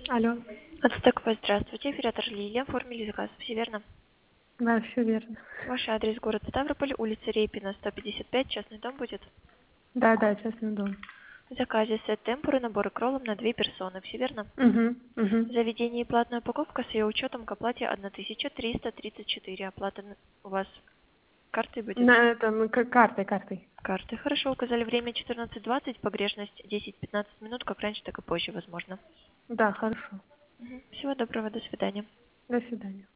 Алло. Ацтекова, здравствуйте. Оператор Лилия. Оформили заказ. Все верно? Да, все верно. Ваш адрес город Ставрополь, улица Репина, 155, частный дом будет. Да, да, частный дом. В заказе сет темпуры, набор кроллом на 2 персоны. Все верно? Угу, угу. Заведение и платная упаковка с ее учетом к оплате 1334. Оплата у вас картой будет? На этом, картой. Карты. Хорошо, указали время 14:20, погрешность 10-15 минут, как раньше, так и позже, возможно. Да, хорошо. Всего доброго, до свидания. До свидания.